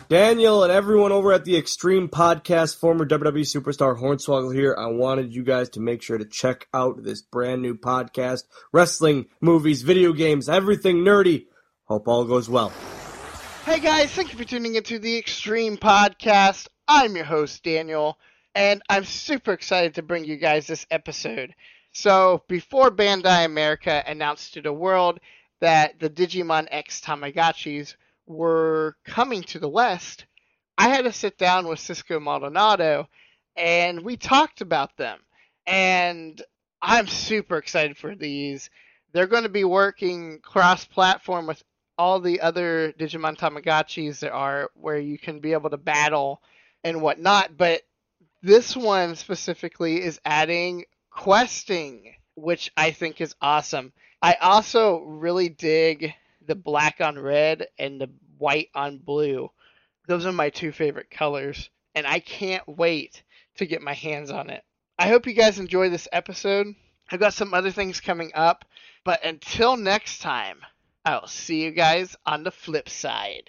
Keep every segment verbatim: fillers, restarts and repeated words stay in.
Daniel and everyone over at the Extreme Podcast, former W W E superstar Hornswoggle here. I wanted you guys to make sure to check out this brand new podcast. Wrestling, movies, video games, everything nerdy. Hope all goes well. Hey guys, thank you for tuning into the Extreme Podcast. I'm your host, Daniel, and I'm super excited to bring you guys this episode. So, before Bandai America announced to the world that the Digimon X Tamagotchis were coming to the West, I had to sit down with Cisco Maldonado, and we talked about them. And I'm super excited for these. They're going to be working cross-platform with all the other Digimon Tamagotchis there are, where you can be able to battle and whatnot. But this one specifically is adding questing, which I think is awesome. I also really dig the black on red and the white on blue. Those are my two favorite colors, and I can't wait to get my hands on it. I hope you guys enjoy this episode. I've got some other things coming up, but until next time, I'll see you guys on the flip side.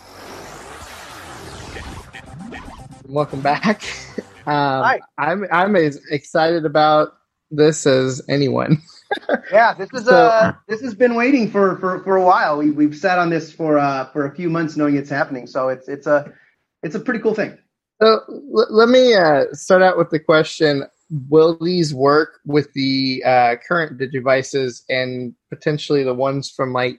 Welcome back. Um, Hi. I'm I'm as excited about this as anyone. Yeah, this is So- uh this has been waiting for, for, for a while. We we've sat on this for uh for a few months, knowing it's happening. So it's it's a it's a pretty cool thing. So l- let me uh, start out with the question: will these work with the uh, current Digivices and potentially the ones from like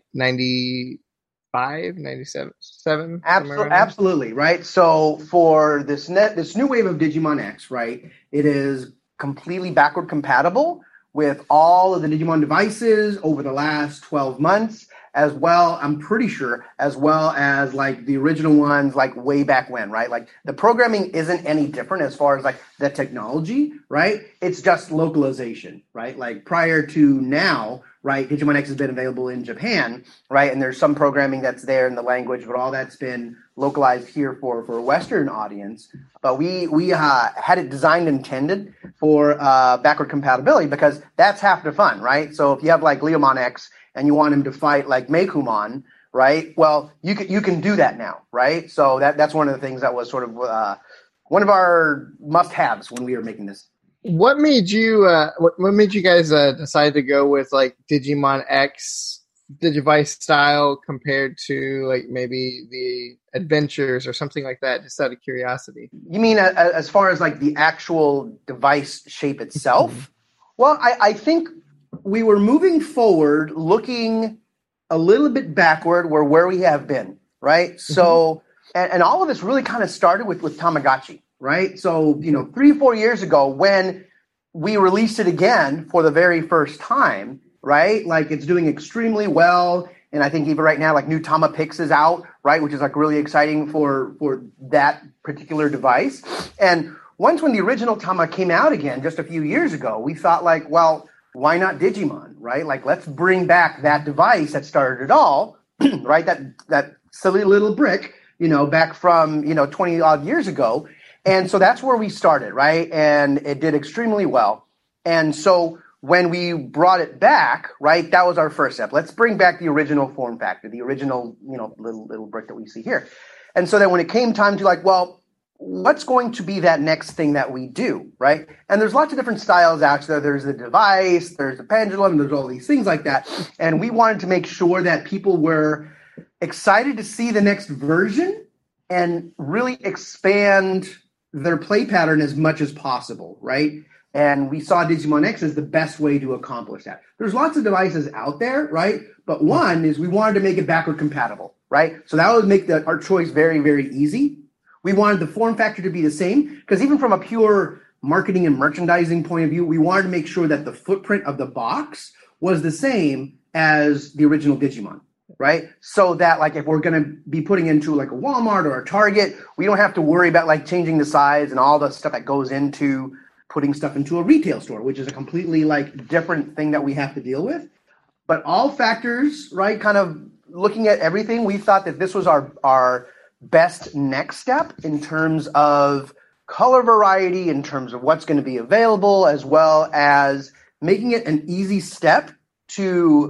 ninety-five, ninety-seven, seven? Absolutely, absolutely, right. So for this net this new wave of Digimon X, right, it is completely backward compatible with all of the Digimon devices over the last twelve months, as well, I'm pretty sure, as well as like the original ones like way back when, right? Like the programming isn't any different as far as like the technology, right? It's just localization, right? Like prior to now, right, Digimon X has been available in Japan, right? And there's some programming that's there in the language, but all that's been localized here for, for a Western audience. But we we uh, had it designed and intended for uh, backward compatibility because that's half the fun, right? So if you have like Leomon X and you want him to fight like Meikumon, right? Well, you can you can do that now, right? So that that's one of the things that was sort of uh, one of our must-haves when we were making this. What made you? Uh, what, what made you guys uh, decide to go with like Digimon X Digivice style compared to like maybe the Adventures or something like that? Just out of curiosity. You mean a, a, as far as like the actual device shape itself? Well, I, I think we were moving forward, looking a little bit backward where where we have been, right? So, and, and all of this really kind of started with with Tamagotchi, right? So, you know, three, four years ago when we released it again for the very first time, right? Like it's doing extremely well. And I think even right now, like new Tamapix is out, right? Which is like really exciting for, for that particular device. And once when the original Tama came out again, just a few years ago, we thought like, well, why not Digimon, right? Like let's bring back that device that started it all, right? That, that silly little brick, you know, back from, you know, twenty odd years ago. And so that's where we started, right? And it did extremely well. And so when we brought it back, right, that was our first step. Let's bring back the original form factor, the original, you know, little little brick that we see here. And so then when it came time to like, well, what's going to be that next thing that we do, right? And there's lots of different styles out there. There's the device, there's the pendulum, there's all these things like that. And we wanted to make sure that people were excited to see the next version and really expand their play pattern as much as possible, right? And we saw Digimon X as the best way to accomplish that. There's lots of devices out there, right? But one is we wanted to make it backward compatible, right? So that would make the, our choice very, very easy. We wanted the form factor to be the same because even from a pure marketing and merchandising point of view, we wanted to make sure that the footprint of the box was the same as the original Digimon, right? So that like if we're going to be putting into like a Walmart or a Target, we don't have to worry about like changing the size and all the stuff that goes into putting stuff into a retail store, which is a completely like different thing that we have to deal with. But all factors, right, kind of looking at everything, we thought that this was our our best next step in terms of color variety, in terms of what's going to be available, as well as making it an easy step to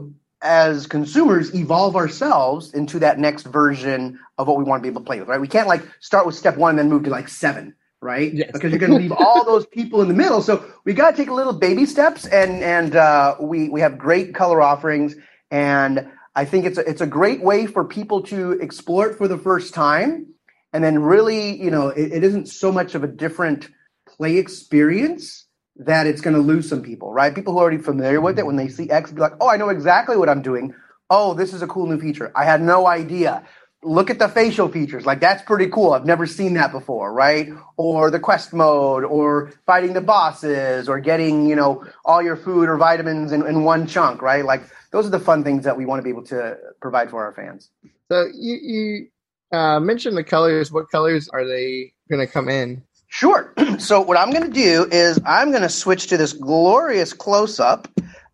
as consumers, evolve ourselves into that next version of what we want to be able to play with, right? We can't like start with step one and then move to like seven, right? Yes. Because you're going to leave all those people in the middle. So we got to take little baby steps, and and uh, we we have great color offerings, and I think it's a, it's a great way for people to explore it for the first time, and then really, you know, it, it isn't so much of a different play experience that it's going to lose some people, right? People who are already familiar with it, when they see X, be like, oh, I know exactly what I'm doing. Oh, this is a cool new feature. I had no idea. Look at the facial features. Like, that's pretty cool. I've never seen that before, right? Or the quest mode, or fighting the bosses, or getting, you know, all your food or vitamins in, in one chunk, right? Like, those are the fun things that we want to be able to provide for our fans. So you, you uh, mentioned the colors. What colors are they going to come in? Sure. So what I'm going to do is I'm going to switch to this glorious close-up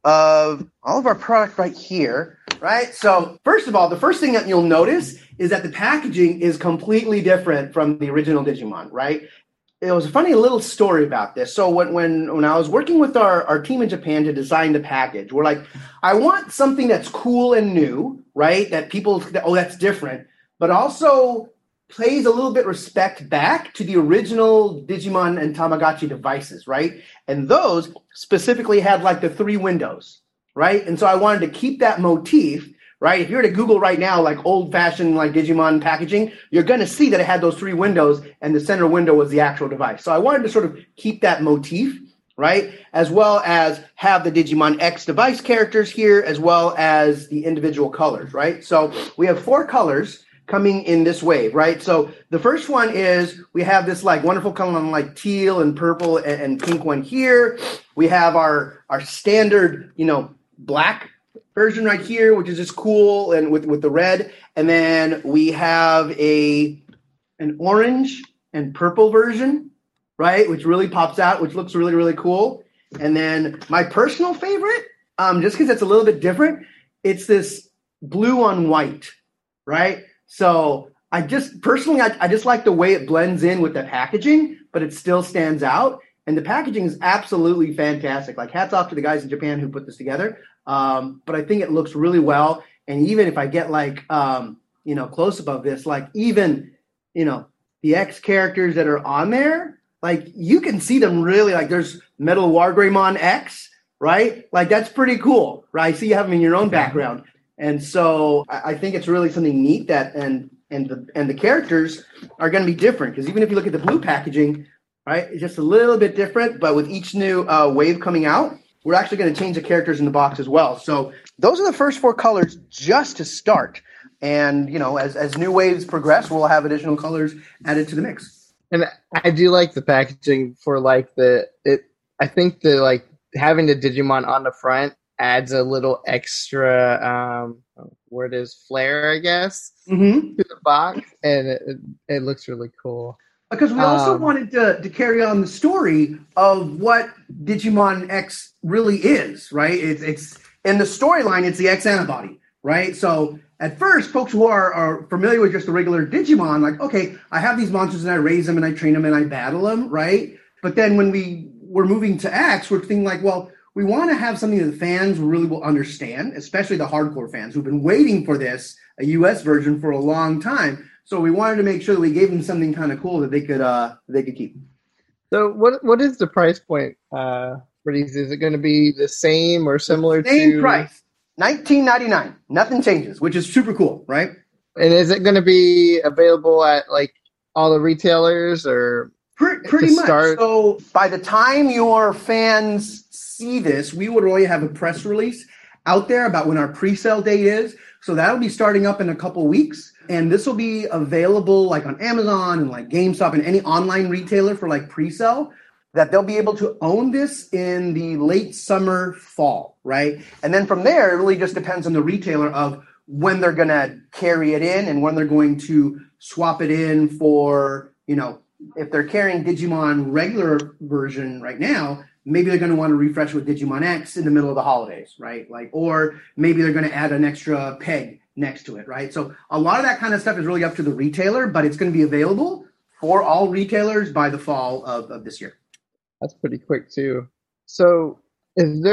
of all of our product right here, right? So first of all, the first thing that you'll notice is that the packaging is completely different from the original Digimon, right? It was a funny little story about this. So when when, when I was working with our, our team in Japan to design the package, we're like, I want something that's cool and new, right? That people, oh, that's different, but also plays a little bit respect back to the original Digimon and Tamagotchi devices, right? And those specifically had like the three windows, right? And so I wanted to keep that motif, right? If you were to Google right now, like old-fashioned like Digimon packaging, you're going to see that it had those three windows, and the center window was the actual device. So I wanted to sort of keep that motif, right? As well as have the Digimon X device characters here, as well as the individual colors, right? So we have four colors coming in this wave, right? So the first one is we have this like wonderful color on like teal and purple and, and pink one here. We have our our standard, you know, black version right here, which is just cool and with, with the red. And then we have a an orange and purple version, right? Which really pops out, which looks really, really cool. And then my personal favorite, um, just because it's a little bit different, it's this blue on white, right? So I just personally, I, I just like the way it blends in with the packaging, but it still stands out. And the packaging is absolutely fantastic. Like, hats off to the guys in Japan who put this together. Um, but I think it looks really well. And even if I get like, um, you know, close up of this, like even, you know, the X characters that are on there, like you can see them really, like there's Metal Wargreymon X, right? Like that's pretty cool, right? So you have them in your own background. And so I think it's really something neat that and and the and the characters are going to be different, because even if you look at the blue packaging, right, it's just a little bit different. But with each new uh, wave coming out, we're actually going to change the characters in the box as well. So those are the first four colors just to start. And you know, as as new waves progress, we'll have additional colors added to the mix. And I do like the packaging for like the it. I think the like having the Digimon on the front adds a little extra, um, word is flair, I guess, mm-hmm. to the box, and it, it, it looks really cool. Because we also um, wanted to, to carry on the story of what Digimon X really is, right? It's it's in the storyline, it's the X antibody, right? So at first, folks who are, are familiar with just the regular Digimon, like, okay, I have these monsters and I raise them and I train them and I battle them, right? But then when we were moving to X, we're thinking like, well, we want to have something that the fans really will understand, especially the hardcore fans who've been waiting for this, a U S version, for a long time. So we wanted to make sure that we gave them something kind of cool that they could uh, they could keep. So what what is the price point uh, for these? Is it going to be the same or similar same to... Same price, nineteen ninety-nine. Nothing changes, which is super cool, right? And is it going to be available at like all the retailers or... Pretty, pretty much. Start? So by the time your fans see this, we would already have a press release out there about when our pre-sale date is. So that'll be starting up in a couple weeks. And this will be available like on Amazon and like GameStop and any online retailer for like pre-sale, that they'll be able to own this in the late summer, fall, right? And then from there, it really just depends on the retailer of when they're going to carry it in and when they're going to swap it in for, you know, if they're carrying Digimon regular version right now, maybe they're going to want to refresh with Digimon X in the middle of the holidays, right? Like, or maybe they're going to add an extra peg next to it, right? So a lot of that kind of stuff is really up to the retailer, but it's going to be available for all retailers by the fall of, of this year. That's pretty quick too. So is there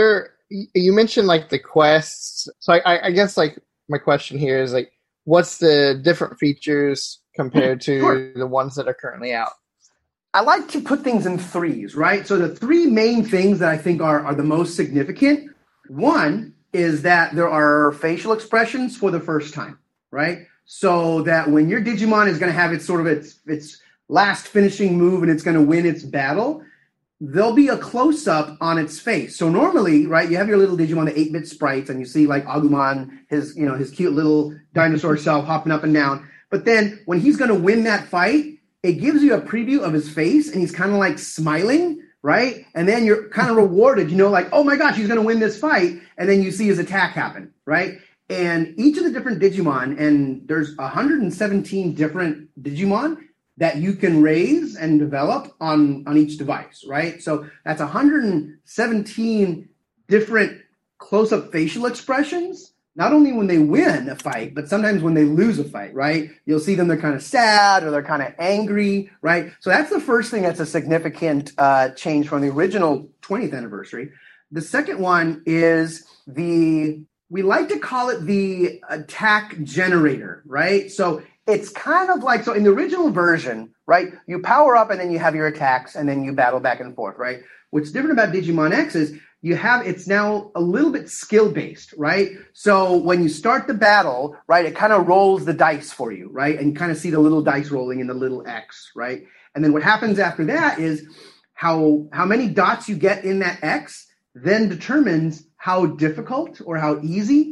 you mentioned like the quests. So I, I guess like my question here is like, what's the different features compared to Sure. the ones that are currently out? I like to put things in threes, right? So the three main things that I think are, are the most significant. One is that there are facial expressions for the first time, right? So that when your Digimon is going to have its sort of its its last finishing move and it's going to win its battle, there'll be a close-up on its face. So normally, right, you have your little Digimon, the eight-bit sprites, and you see like Agumon, his, you know, his cute little dinosaur self hopping up and down. But then when he's going to win that fight, it gives you a preview of his face, and he's kind of like smiling, right? And then you're kind of rewarded, you know, like, oh my gosh, he's going to win this fight. And then you see his attack happen, right? And each of the different Digimon, and there's one hundred seventeen different Digimon that you can raise and develop on, on each device, right? So that's one hundred seventeen different close-up facial expressions, not only when they win a fight, but sometimes when they lose a fight, right? You'll see them, they're kind of sad or they're kind of angry, right? So that's the first thing that's a significant uh, change from the original twentieth anniversary. The second one is the, we like to call it the attack generator, right? So it's kind of like, so in the original version, right, you power up and then you have your attacks and then you battle back and forth, right? What's different about Digimon X is you have, it's now a little bit skill-based, right? So when you start the battle, right, it kind of rolls the dice for you, right? And you kind of see the little dice rolling in the little X, right? And then what happens after that is how, how many dots you get in that X then determines how difficult or how easy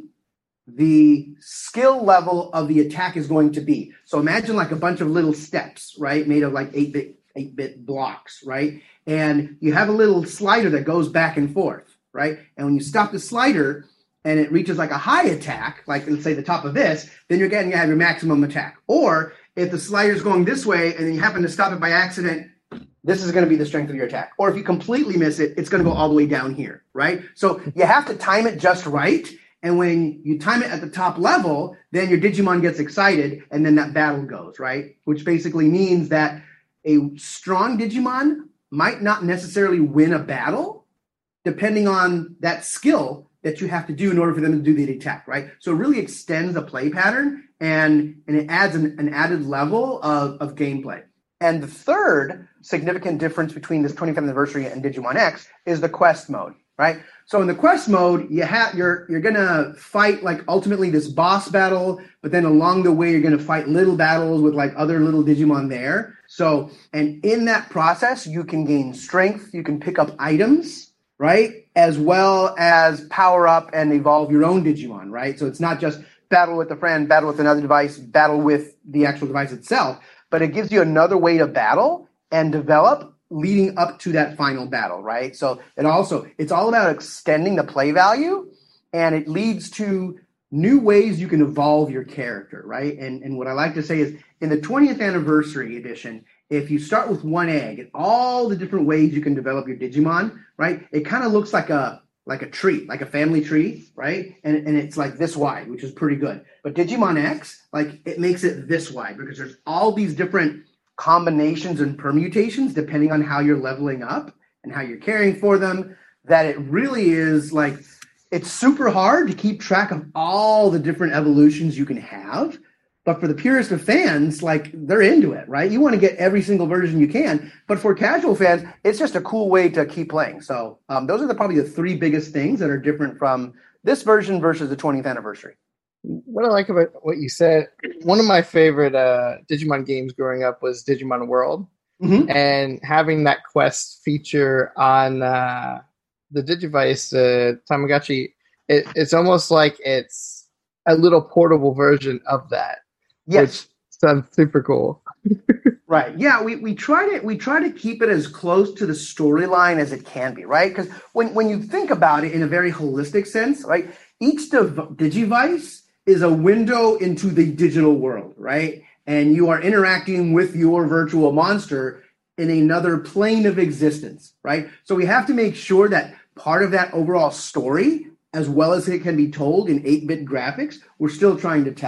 the skill level of the attack is going to be. So imagine like a bunch of little steps, right, made of like eight-bit eight-bit blocks, right? And you have a little slider that goes back and forth, right? And when you stop the slider and it reaches like a high attack, like let's say the top of this, then you're getting to have your maximum attack. Or if the slider's going this way and then you happen to stop it by accident, this is going to be the strength of your attack. Or if you completely miss it, it's going to go all the way down here, right? So you have to time it just right. And when you time it at the top level, then your Digimon gets excited and then that battle goes, right? Which basically means that a strong Digimon might not necessarily win a battle depending on that skill that you have to do in order for them to do the attack, right? So it really extends the play pattern and, and it adds an, an added level of, of gameplay. And the third significant difference between this twentieth anniversary and Digimon X is the quest mode, right? So in the quest mode, you have you're you're gonna fight like ultimately this boss battle, but then along the way you're gonna fight little battles with like other little Digimon there. So and in that process, you can gain strength, you can pick up items, right, as well as power up and evolve your own Digimon, right? So it's not just battle with a friend, battle with another device, battle with the actual device itself, but it gives you another way to battle and develop leading up to that final battle, right? So it also, it's all about extending the play value, and it leads to new ways you can evolve your character, right? And, and what I like to say is, in the twentieth anniversary edition, if you start with one egg and all the different ways you can develop your Digimon, right? It kind of looks like a like a tree, like a family tree, right? And, and it's like this wide, which is pretty good. But Digimon X, like it makes it this wide because there's all these different combinations and permutations depending on how you're leveling up and how you're caring for them, that it really is like, it's super hard to keep track of all the different evolutions you can have. But for the purest of fans, like they're into it, right? You want to get every single version you can. But for casual fans, it's just a cool way to keep playing. So um, those are the, probably the three biggest things that are different from this version versus the twentieth anniversary. What I like about what you said, one of my favorite uh, Digimon games growing up was Digimon World. Mm-hmm. And having that quest feature on uh, the Digivice, uh, Tamagotchi, it, it's almost like it's a little portable version of that. Yes. Which sounds super cool. Right. Yeah, we, we try to we try to keep it as close to the storyline as it can be, right? Because when, when you think about it in a very holistic sense, right, each div- Digivice is a window into the digital world, right? And you are interacting with your virtual monster in another plane of existence, right? So we have to make sure that part of that overall story, as well as it can be told in eight-bit graphics, we're still trying to tell.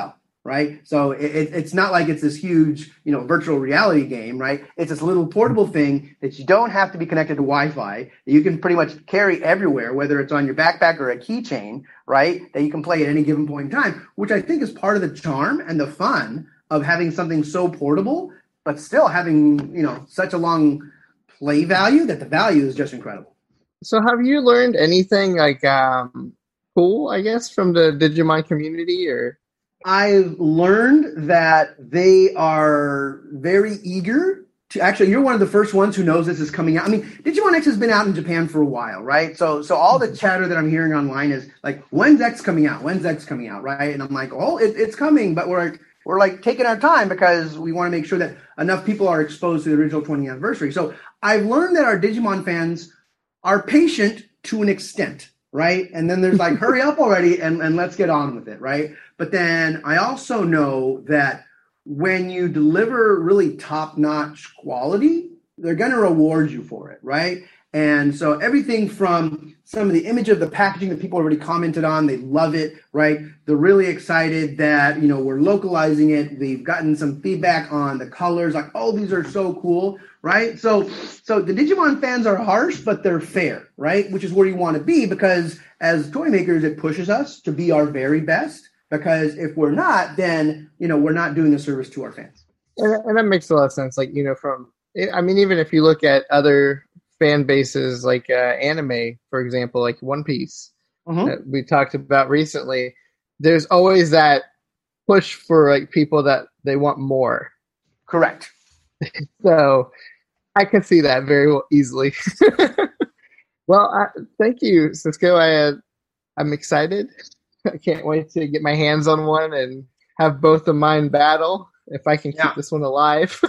right? So it, it, it's not like it's this huge, you know, virtual reality game, right? It's this little portable thing that you don't have to be connected to Wi-Fi, that you can pretty much carry everywhere, whether it's on your backpack or a keychain, right? That you can play at any given point in time, which I think is part of the charm and the fun of having something so portable, but still having, you know, such a long play value that the value is just incredible. So have you learned anything like um, cool, I guess, from the Digimon community? Or I've learned that they are very eager to actually, you're one of the first ones who knows this is coming out. I mean, Digimon X has been out in Japan for a while, right? So so all the chatter that I'm hearing online is like, when's X coming out? When's X coming out, right? And I'm like, oh, it, it's coming, but we're like, we're like taking our time because we want to make sure that enough people are exposed to the original twentieth anniversary. So I've learned that our Digimon fans are patient to an extent, right? And then there's like, hurry up already and, and let's get on with it, right? But then I also know that when you deliver really top-notch quality, they're going to reward you for it, right? And so everything from some of the image of the packaging that people already commented on, they love it, right? They're really excited that, you know, we're localizing it. They've gotten some feedback on the colors, like, oh, these are so cool, right? So so the Digimon fans are harsh, but they're fair, right? Which is where you want to be, because as toy makers, it pushes us to be our very best, because if we're not, then, you know, we're not doing a service to our fans. And, and that makes a lot of sense. Like, you know, from, I mean, even if you look at other fan bases like uh, anime, for example, like One Piece, mm-hmm. that we talked about recently, there's always that push for like people that they want more. Correct. So I can see that very well, easily. Well, I, thank you, Cisco. I, uh, I'm excited. I can't wait to get my hands on one and have both of mine battle if I can keep yeah. this one alive.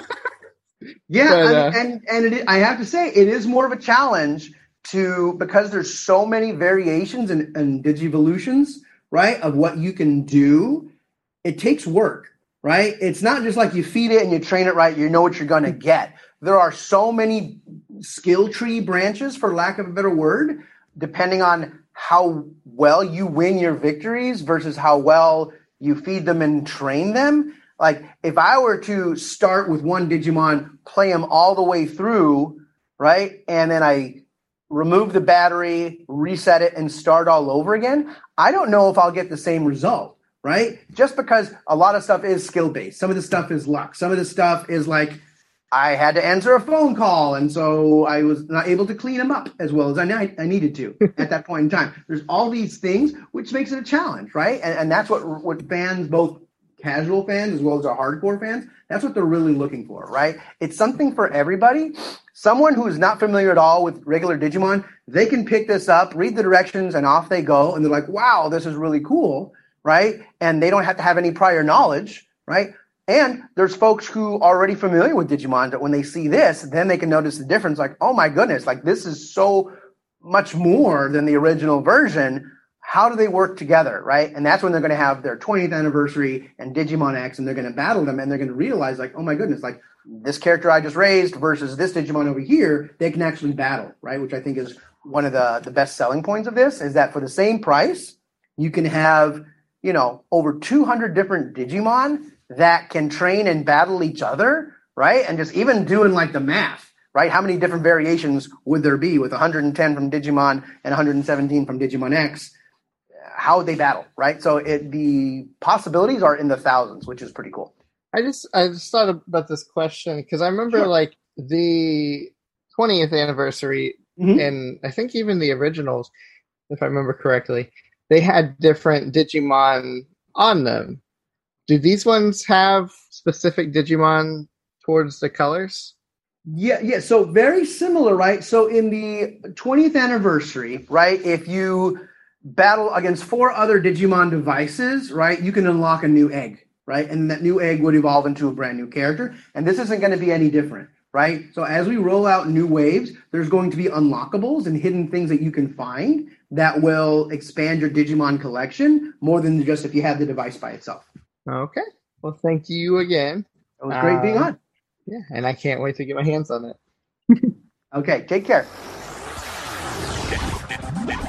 Yeah, but, I mean, uh, and and it, I have to say, it is more of a challenge to, because there's so many variations and, and digivolutions, right, of what you can do. It takes work, right? It's not just like you feed it and you train it right, you know what you're going to get. There are so many skill tree branches, for lack of a better word, depending on how well you win your victories versus how well you feed them and train them. Like, if I were to start with one Digimon, play him all the way through, right, and then I remove the battery, reset it, and start all over again, I don't know if I'll get the same result, right? Just because a lot of stuff is skill-based. Some of the stuff is luck. Some of the stuff is like, I had to answer a phone call, and so I was not able to clean them up as well as I, ne- I needed to at that point in time. There's all these things, which makes it a challenge, right? And, and that's what what fans, both casual fans as well as our hardcore fans, that's what they're really looking for, right? It's something for everybody. Someone who is not familiar at all with regular Digimon, they can pick this up, read the directions, and off they go. And they're like, wow, this is really cool, right? And they don't have to have any prior knowledge, right? And there's folks who are already familiar with Digimon that when they see this, then they can notice the difference. Like, oh my goodness, like this is so much more than the original version. How do they work together, right? And that's when they're going to have their twentieth anniversary and Digimon X, and they're going to battle them, and they're going to realize, like, oh my goodness, like this character I just raised versus this Digimon over here, they can actually battle, right? Which I think is one of the, the best selling points of this, is that for the same price, you can have, you know, over two hundred different Digimon that can train and battle each other, right? And just even doing like the math, right? How many different variations would there be with one hundred ten from Digimon and one hundred seventeen from Digimon X? How would they battle, right? So it, the possibilities are in the thousands, which is pretty cool. I just I just thought about this question because I remember Sure. like the twentieth anniversary, Mhm. and I think even the originals, if I remember correctly, they had different Digimon on them. Do these ones have specific Digimon towards the colors? Yeah, yeah. So very similar, right? So in the twentieth anniversary, right, if you battle against four other Digimon devices, right, you can unlock a new egg, right? And that new egg would evolve into a brand new character. And this isn't going to be any different, right? So as we roll out new waves, there's going to be unlockables and hidden things that you can find that will expand your Digimon collection more than just if you have the device by itself. Okay. Well, thank you again. It was great being Um, on. Yeah, and I can't wait to get my hands on it. Okay, take care.